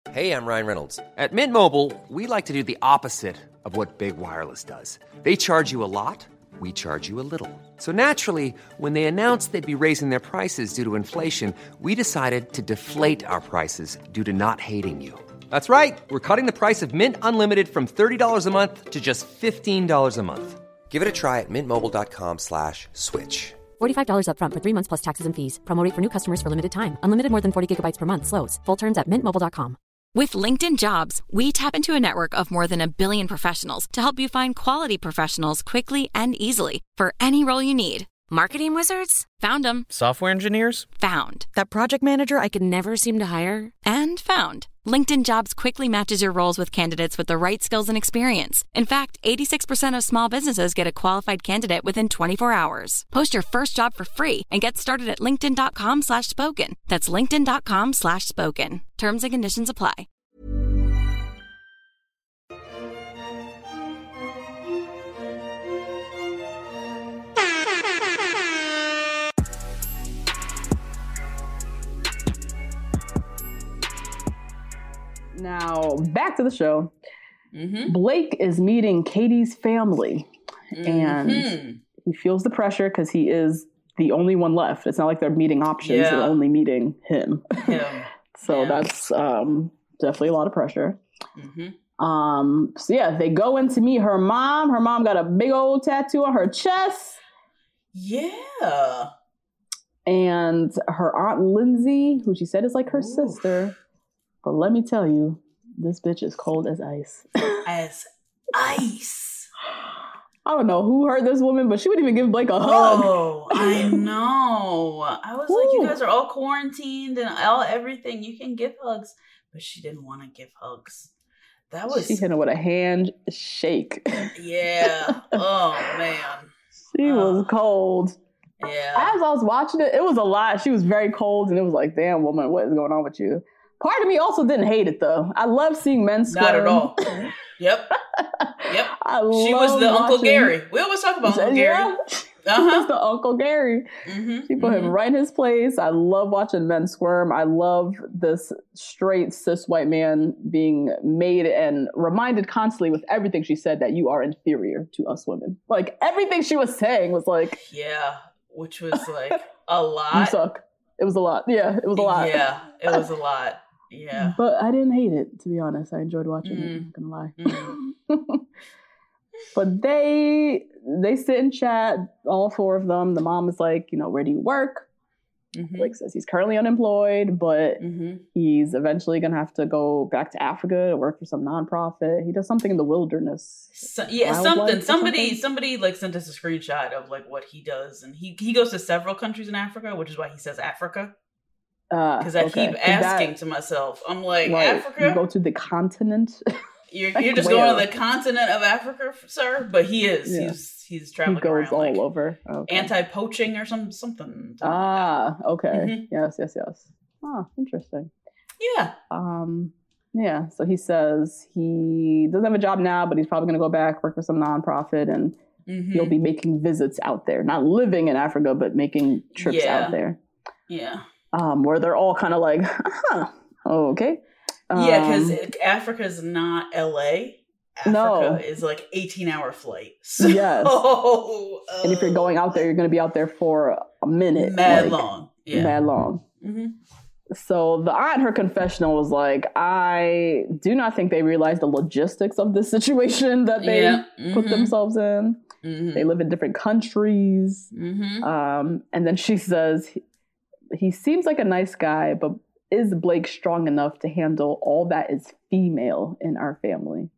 Hey, I'm Ryan Reynolds. At Mint Mobile, we like to do the opposite of what Big Wireless does. They charge you a lot, we charge you a little. So naturally, when they announced they'd be raising their prices due to inflation, we decided to deflate our prices due to not hating you. That's right. We're cutting the price of Mint Unlimited from $30 a month to just $15 a month. Give it a try at mintmobile.com/switch. $45 up front for 3 months plus taxes and fees. Promo rate for new customers for limited time. Unlimited more than 40 gigabytes per month. Slows full terms at mintmobile.com. With LinkedIn Jobs, we tap into a network of more than 1 billion professionals to help you find quality professionals quickly and easily for any role you need. Marketing wizards? Found them. Software engineers? Found. That project manager I could never seem to hire? And found. LinkedIn Jobs quickly matches your roles with candidates with the right skills and experience. In fact, 86% of small businesses get a qualified candidate within 24 hours. Post your first job for free and get started at linkedin.com/spoken. That's linkedin.com/spoken. Terms and conditions apply. Now, back to the show. Blake is meeting Katie's family, and he feels the pressure because he is the only one left. It's not like they're meeting options. They're only meeting him. So that's definitely a lot of pressure. So yeah, they go in to meet her mom. Her mom got a big old tattoo on her chest. Yeah. And her Aunt Lindsay, who she said is like her sister. But let me tell you, this bitch is cold as ice. As ice. I don't know who hurt this woman, but she wouldn't even give Blake a hug. Oh, I know. I was like, you guys are all quarantined and everything. You can give hugs. But she didn't want to give hugs. She hit him with a handshake. Yeah. Oh, man. She was cold. Yeah. As I was watching it, it was a lot. She was very cold, and it was like, damn, woman, what is going on with you? Part of me also didn't hate it, though. I love seeing men squirm. Not at all. Yep. She was the Uncle Gary. We always talk about Uncle Gary. He's the Uncle Gary. She put him right in his place. I love watching men squirm. I love this straight cis white man being made and reminded constantly with everything she said that you are inferior to us women. Like, everything she was saying was like... Yeah, which was like a lot. You suck. It was a lot. Yeah, it was a lot. Yeah, it was a lot. Yeah. But I didn't hate it, to be honest. I enjoyed watching it. I'm not gonna lie. But they sit and chat, all four of them. The mom is like, where do you work? Blake says he's currently unemployed, but he's eventually gonna have to go back to Africa to work for some nonprofit. He does something in the wilderness. Somebody like sent us a screenshot of like what he does, and he goes to several countries in Africa, which is why he says Africa. Because I keep asking to myself, I'm like, Africa? You go to the continent? You're just going to the continent of Africa, sir? But he is. Yeah. He's traveling around. He goes all over. Okay. Anti-poaching or something. Okay. Yes. Oh, interesting. Yeah. Yeah. So he says he doesn't have a job now, but he's probably going to go back, work for some nonprofit, and he'll be making visits out there. Not living in Africa, but making trips out there. Yeah. Where they're all kind of like, okay. Because Africa's not LA. Africa is like 18-hour flight. So, yes. And if you're going out there, you're going to be out there for a minute. Mad long. Yeah. Mad long. So the aunt, her confessional was like, I do not think they realize the logistics of this situation that they put themselves in. They live in different countries. And then she says, he seems like a nice guy, but is Blake strong enough to handle all that is female in our family?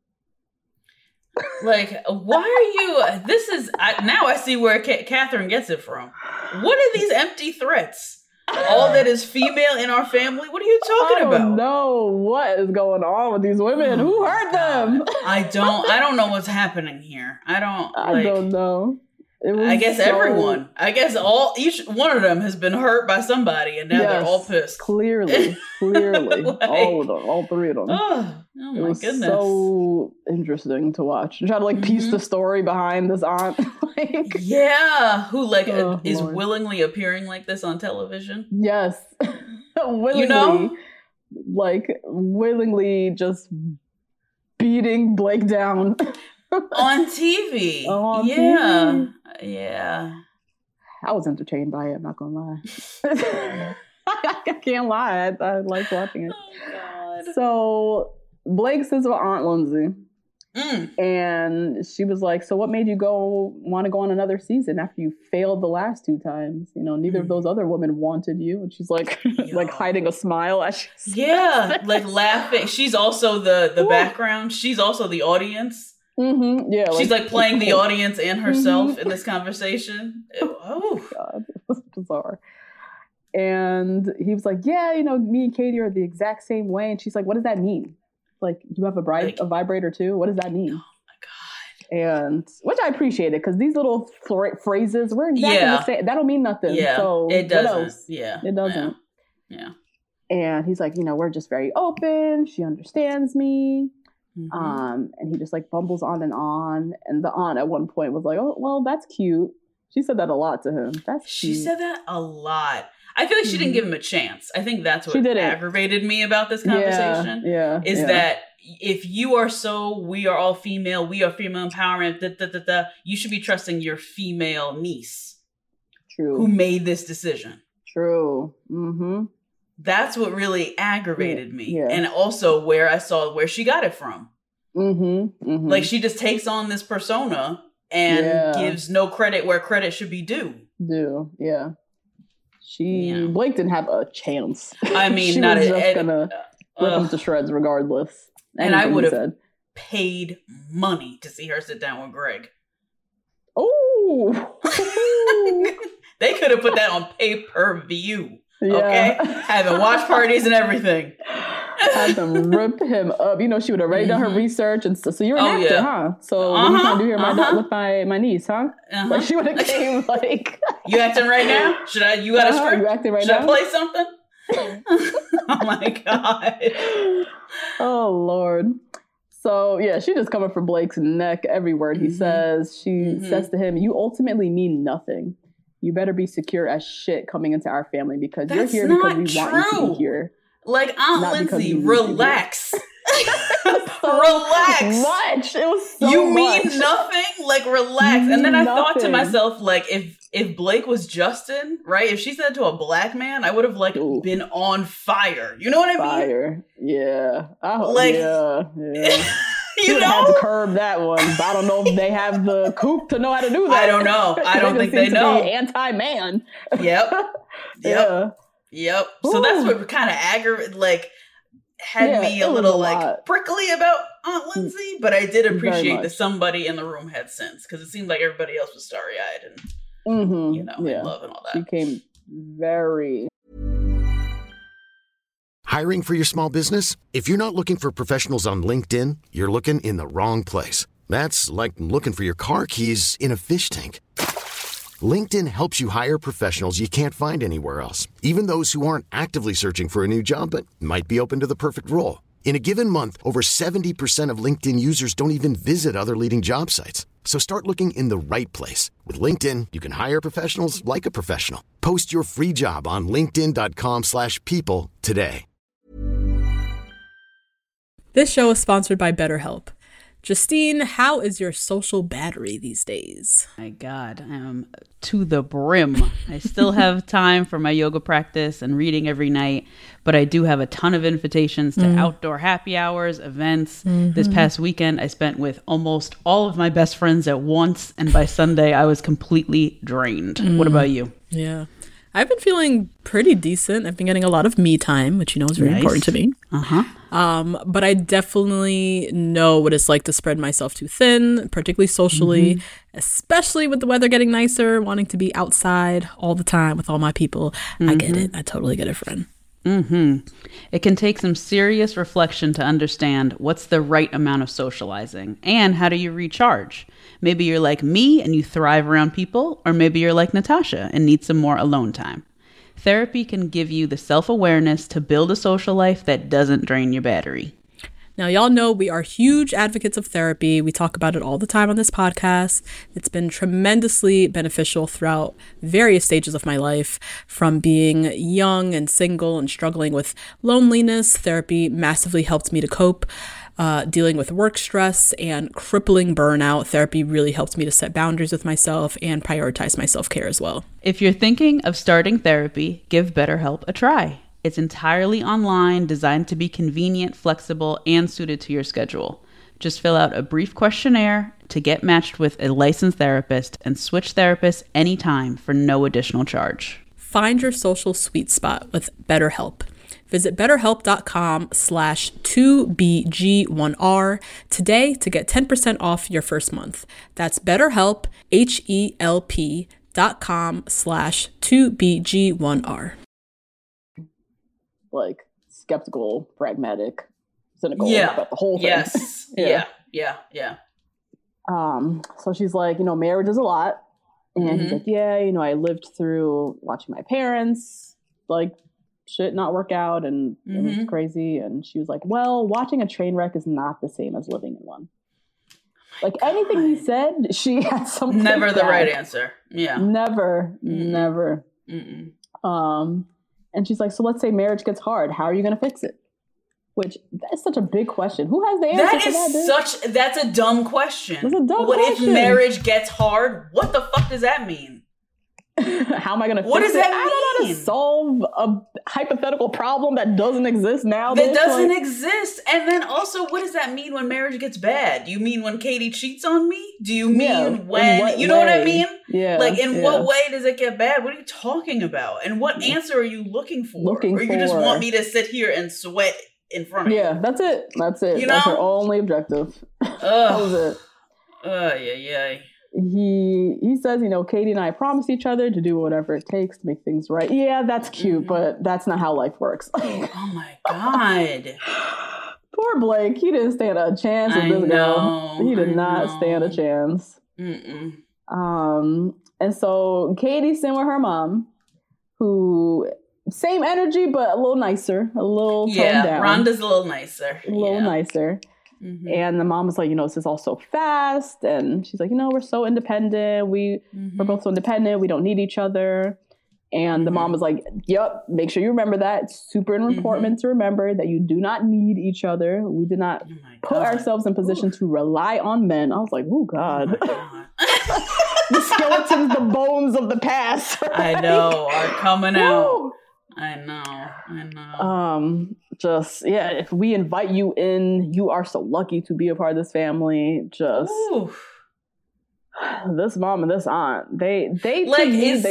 Like, why are you... now I see where Catherine gets it from. What are these empty threats? All that is female in our family? What are you talking about? I don't know what is going on with these women. Who hurt them? I don't know what's happening here. I don't know. I guess everyone. I guess each one of them has been hurt by somebody, and now they're all pissed. Clearly, like, all of them, all three of them. Oh my goodness! So interesting to watch. Try to piece the story behind this aunt. Who is willingly appearing like this on television. Yes, willingly. like willingly just beating Blake down on TV. TV. Yeah. I was entertained by it. I'm not gonna lie. I can't lie. I like watching it. Oh God. So Blake says about Aunt Lindsay. And she was like, so what made you want to go on another season after you failed the last 2 times? You know, neither of those other women wanted you. And she's like, like hiding a smile as she says. Like laughing. She's also the background. She's also the audience. Mm-hmm. Yeah, she's like playing the audience and herself in this conversation. Oh God, it was bizarre. And he was like, yeah, you know, me and Katie are the exact same way. And she's like, what does that mean? Like, do you have a vibrator too? What does that mean? Oh my God. And which I appreciated because these little phrases were exactly the same. That don't mean nothing. Yeah, so it doesn't. Yeah, it doesn't. Yeah. And he's like, you know, we're just very open. She understands me. And he just like bumbles on. And the aunt at one point was like, oh, well, that's cute. She said that a lot to him. She said that a lot. I feel like she didn't give him a chance. I think that's what aggravated me about this conversation. Is that if you are we are all female, we are female empowerment, you should be trusting your female niece. True. Who made this decision. True. Mm-hmm. That's what really aggravated me. Yeah. And also where she got it from. Mm-hmm. Mm-hmm. Like she just takes on this persona and gives no credit where credit should be due. Yeah. Blake didn't have a chance. I mean, she not was just gonna rip him to shreds regardless. And I would have paid money to see her sit down with Greg. Oh, they could have put that on pay-per-view. Okay, having watch parties and everything. Had them rip him up. You know, she would have already done her research and stuff. So you're an actor, huh? So what are you trying to do here with my niece, huh? Like she would have came like, you acting right now? You got a script? You acting right Should now? I play something? Oh my God. Oh Lord. So yeah, she just coming for Blake's neck every word he says. She says to him, you ultimately mean nothing. You better be secure as shit coming into our family because you're here because we want you to be here. Like, Aunt Lindsay, relax. Relax. Much. It was so You much. mean nothing? Like, relax. And then I thought to myself, like, if Blake was Justin, right? If she said to a black man, I would have, like, been on fire. You know what I mean? Fire. Yeah. Yeah. You know? Had to curb that one. But I don't know if they have the coop to know how to do that. I don't know. I don't think they know. Anti-man. Yep. Yeah. Yep. So that's what kind of had me a little prickly about Aunt Lindsay, but I did appreciate that somebody in the room had sense because it seemed like everybody else was starry-eyed and in love and all that. She came very. Hiring for your small business? If you're not looking for professionals on LinkedIn, you're looking in the wrong place. That's like looking for your car keys in a fish tank. LinkedIn helps you hire professionals you can't find anywhere else, even those who aren't actively searching for a new job but might be open to the perfect role. In a given month, over 70% of LinkedIn users don't even visit other leading job sites. So start looking in the right place. With LinkedIn, you can hire professionals like a professional. Post your free job on linkedin.com/people today. This show is sponsored by BetterHelp. Justine, how is your social battery these days? My God, I am to the brim. I still have time for my yoga practice and reading every night, but I do have a ton of invitations to outdoor happy hours, events. This past weekend, I spent with almost all of my best friends at once, and by Sunday, I was completely drained. What about you? Yeah. I've been feeling pretty decent. I've been getting a lot of me time, which you know is very important to me. But I definitely know what it's like to spread myself too thin, particularly socially, especially with the weather getting nicer, wanting to be outside all the time with all my people. I get it. I totally get it, friend. It can take some serious reflection to understand what's the right amount of socializing and how do you recharge. Maybe you're like me and you thrive around people, or maybe you're like Natasha and need some more alone time. Therapy can give you the self-awareness to build a social life that doesn't drain your battery. Now, y'all know we are huge advocates of therapy. We talk about it all the time on this podcast. It's been tremendously beneficial throughout various stages of my life. From being young and single and struggling with loneliness, therapy massively helped me to cope. Dealing with work stress and crippling burnout, therapy really helped me to set boundaries with myself and prioritize my self-care as well. If you're thinking of starting therapy, give BetterHelp a try. It's entirely online, designed to be convenient, flexible, and suited to your schedule. Just fill out a brief questionnaire to get matched with a licensed therapist and switch therapists anytime for no additional charge. Find your social sweet spot with BetterHelp. Visit betterhelp.com/2BG1R today to get 10% off your first month. That's BetterHelp, HELP.com/2BG1R. Like skeptical, pragmatic, cynical about the whole thing. Yes. Yeah. So she's like, marriage is a lot. And he's like, I lived through watching my parents, like, shit not work out, and it was crazy. And she was like, well, watching a train wreck is not the same as living in one. Like, anything he said, she had something. Never the right answer. Yeah. Never. And she's like, so let's say marriage gets hard. How are you going to fix it? Which, that's such a big question. Who has the answer to that? That's a dumb question. That's a dumb question. If marriage gets hard, what the fuck does that mean? How am I going to fix it? What does that mean? I don't know how to solve a hypothetical problem that doesn't exist now. That doesn't exist. And then also, what does that mean when marriage gets bad? Do you mean when Katie cheats on me? Do you mean when, you know what I mean? Yeah. Like, in what way does it get bad? What are you talking about? And what answer are you looking for? Or you just want me to sit here and sweat in front of you? Yeah, that's it. That's her only objective. That was it. Yeah. He says, Katie and I promised each other to do whatever it takes to make things right. Yeah, that's cute, but that's not how life works. Oh my God. Poor Blake. He didn't stand a chance with this girl. He did not stand a chance. And so Katie's in with her mom, who, same energy, but a little nicer, a little toned down. Rhonda's a little nicer. A little nicer. And the mom was like, this is all so fast. And she's like, we're so independent. We're both so independent. We don't need each other. And the mom was like, yep, make sure you remember that. It's super important to remember that you do not need each other. We did not put ourselves in position to rely on men. I was like, oh God. The skeletons, the bones of the past. Right? I know, are coming out. I know. If we invite you in, you are so lucky to be a part of this family. This mom and this aunt, they like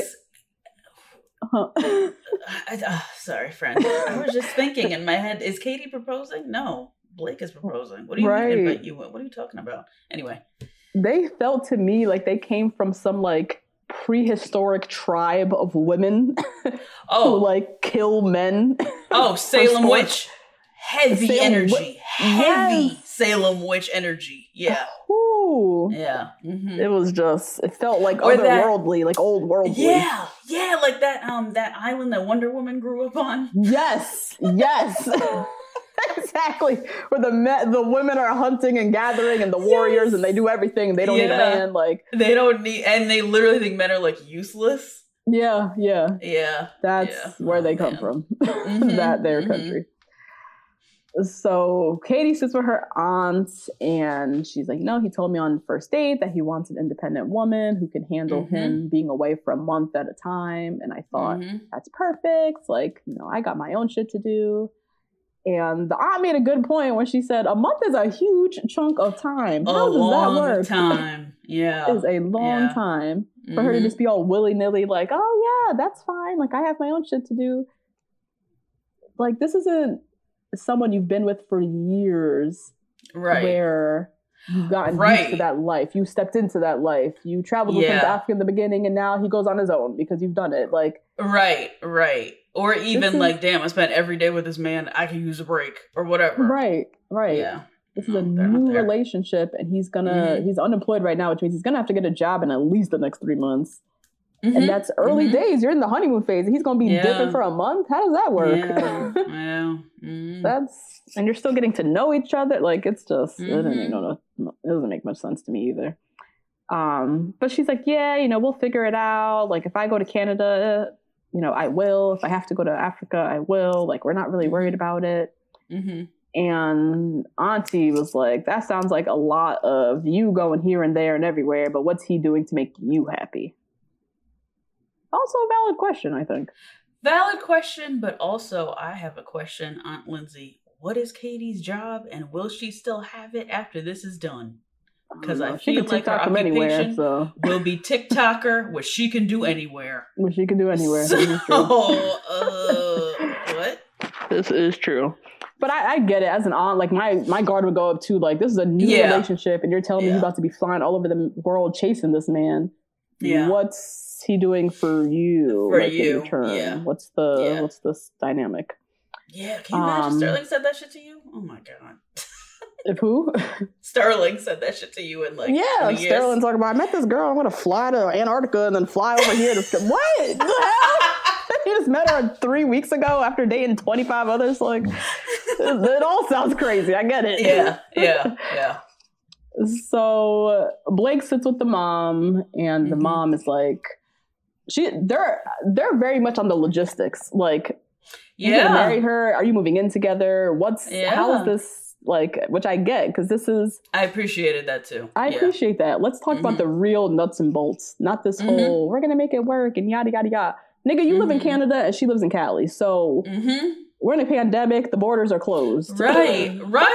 sorry, friend. I was just thinking in my head, is Katie proposing? No, Blake is proposing. What do you mean invite you in? What are you talking about? Anyway, they felt to me like they came from some like prehistoric tribe of women who like kill men. Oh, Salem witch. Heavy energy. Salem witch energy. Yeah. Ooh. Yeah. It was just, it felt like otherworldly, like old worldly. Yeah. Yeah, like that island that Wonder Woman grew up on. Yes. Exactly. Where the women are hunting and gathering and the warriors and they do everything and they don't need a man. Like, they don't need, and they literally think men are like useless. Yeah. That's where they come from. Their country. So Katie sits with her aunt and she's like, he told me on the first date that he wants an independent woman who can handle him being away for a month at a time. And I thought, that's perfect. Like, I got my own shit to do. And the aunt made a good point when she said, a month is a huge chunk of time. How does that work? Time. Yeah. It is a long time for her to just be all willy-nilly like, oh yeah, that's fine. Like, I have my own shit to do. Like, this isn't someone you've been with for years. Right. Where you've gotten used to that life. You stepped into that life. You traveled with him to Africa in the beginning and now he goes on his own because you've done it. Like, Right. Or even like, damn, I spent every day with this man. I could use a break or whatever. Right. Yeah. This is a new relationship and he's unemployed right now, which means he's going to have to get a job in at least the next 3 months. And that's early days. You're in the honeymoon phase. And he's going to be dipping for a month. How does that work? Yeah. And you're still getting to know each other. Like, it's just, it doesn't make much sense to me either. But she's like, yeah, we'll figure it out. Like, if I go to Canada, I will. If I have to go to Africa, I will. Like, we're not really worried about it. And Auntie was like, that sounds like a lot of you going here and there and everywhere, but what's he doing to make you happy? Also a valid question, I think. Valid question, but also I have a question, Aunt Lindsay. What is Katie's job, and will she still have it after this is done? Because I feel like her occupation will be TikToker, which she can do anywhere. What? This is true. But I get it. As an aunt, like my guard would go up too. Like, this is a new relationship, and you're telling me you're about to be flying all over the world chasing this man. Yeah. What's he doing for you? For you. In return? Yeah. What's this dynamic? Yeah. Can you imagine Sterling said that shit to you? Oh my God. If who? Sterling said that shit to you in like Sterling talking about, I met this girl, I'm gonna fly to Antarctica and then fly over here to what the hell? He just met her 3 weeks ago after dating 25 others. Like, it all sounds crazy. I get it. Yeah. So Blake sits with the mom, and the mom is like, they're very much on the logistics. Like, you gonna marry her? Are you moving in together? How is this? Like, which I get, because this is... I appreciated that too. I appreciate that. Let's talk about the real nuts and bolts, not this whole, we're going to make it work and yada, yada, yada. Nigga, you live in Canada and she lives in Cali. So we're in a pandemic. The borders are closed. Right.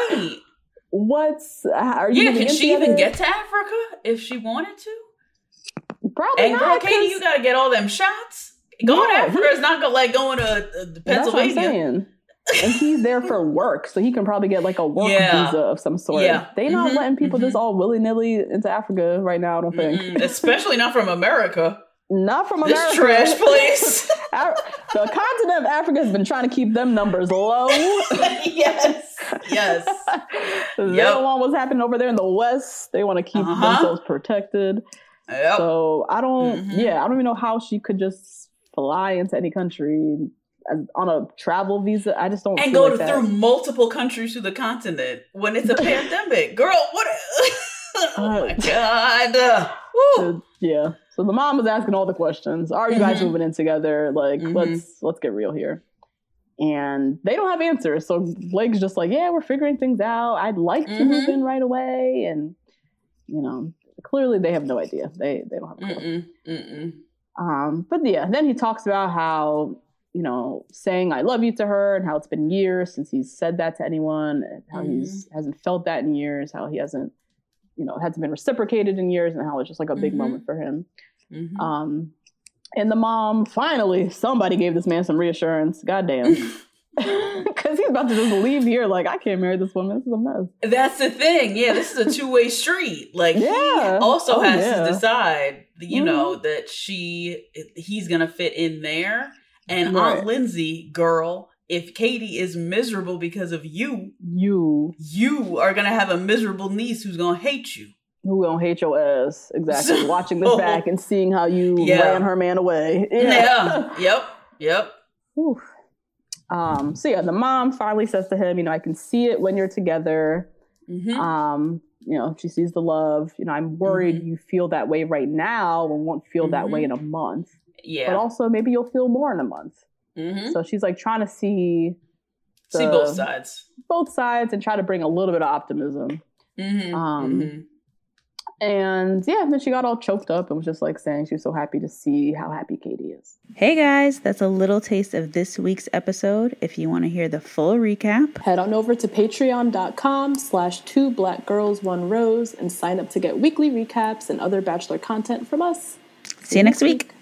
Can she even get to Africa if she wanted to? Probably not. And girl, Katie, you got to get all them shots. Going to Africa is not like going to Pennsylvania. That's what I'm saying. And he's there for work, so he can probably get like a work visa of some sort. Yeah. They not letting people just all willy-nilly into Africa right now, I don't think. Especially not from America. Not from America. This trash place. The continent of Africa has been trying to keep them numbers low. Yes. They don't want what's happening over there in the West. They want to keep themselves protected. Yep. So I don't even know how she could just fly into any country on a travel visa. I just don't. And go through multiple countries through the continent when it's a pandemic, girl. What? Oh my God. Yeah. So the mom was asking all the questions. Are you guys moving in together? Like, let's get real here. And they don't have answers. So Blake's just like, yeah, we're figuring things out. I'd like to move in right away. And clearly they have no idea. They don't have a clue. But then he talks about how, saying I love you to her, and how it's been years since he's said that to anyone, and how hasn't felt that in years, how he hasn't, hasn't been reciprocated in years, and how it's just like a big moment for him. And the mom, finally, somebody gave this man some reassurance. Goddamn. Because he's about to just leave here like, I can't marry this woman. This is a mess. That's the thing. Yeah, this is a two-way street. Like, he also has to decide, that he's going to fit in there. And Aunt Lindsay, girl, if Katie is miserable because of you are going to have a miserable niece who's going to hate you. Who gonna hate your ass? Exactly. Watching this back and seeing how you ran her man away. Yep. Oof. So the mom finally says to him, I can see it when you're together. She sees the love. I'm worried you feel that way right now and won't feel that way in a month. Yeah. But also maybe you'll feel more in a month. So she's like trying to see both sides. Both sides and try to bring a little bit of optimism. And then she got all choked up and was just like saying she was so happy to see how happy Katie is. Hey guys, that's a little taste of this week's episode. If you want to hear the full recap, head on over to patreon.com/2blackgirls1rose and sign up to get weekly recaps and other Bachelor content from us. See you next week.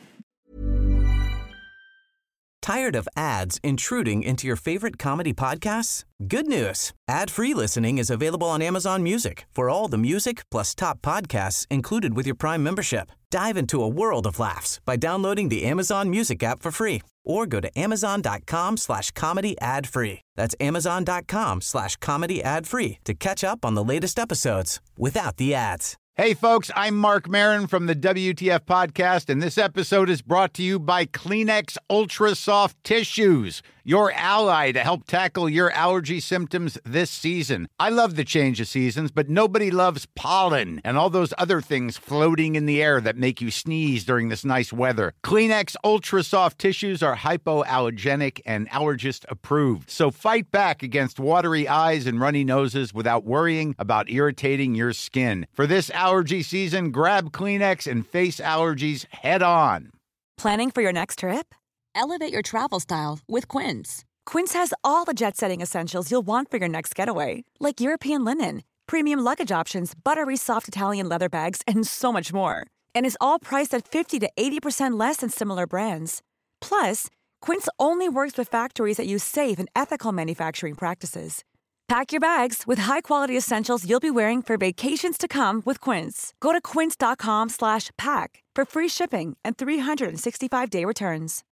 Tired of ads intruding into your favorite comedy podcasts? Good news. Ad-free listening is available on Amazon Music for all the music plus top podcasts included with your Prime membership. Dive into a world of laughs by downloading the Amazon Music app for free or go to amazon.com/comedy ad-free. That's amazon.com/comedy ad-free to catch up on the latest episodes without the ads. Hey, folks, I'm Mark Maron from the WTF Podcast, and this episode is brought to you by Kleenex Ultra Soft Tissues, your ally to help tackle your allergy symptoms this season. I love the change of seasons, but nobody loves pollen and all those other things floating in the air that make you sneeze during this nice weather. Kleenex Ultra Soft Tissues are hypoallergenic and allergist approved, so fight back against watery eyes and runny noses without worrying about irritating your skin. For this allergy season, grab Kleenex and face allergies head on. Planning for your next trip? Elevate your travel style with Quince. Quince has all the jet-setting essentials you'll want for your next getaway, like European linen, premium luggage options, buttery soft Italian leather bags, and so much more. And is all priced at 50 to 80% less than similar brands. Plus, Quince only works with factories that use safe and ethical manufacturing practices. Pack your bags with high-quality essentials you'll be wearing for vacations to come with Quince. Go to quince.com/pack for free shipping and 365-day returns.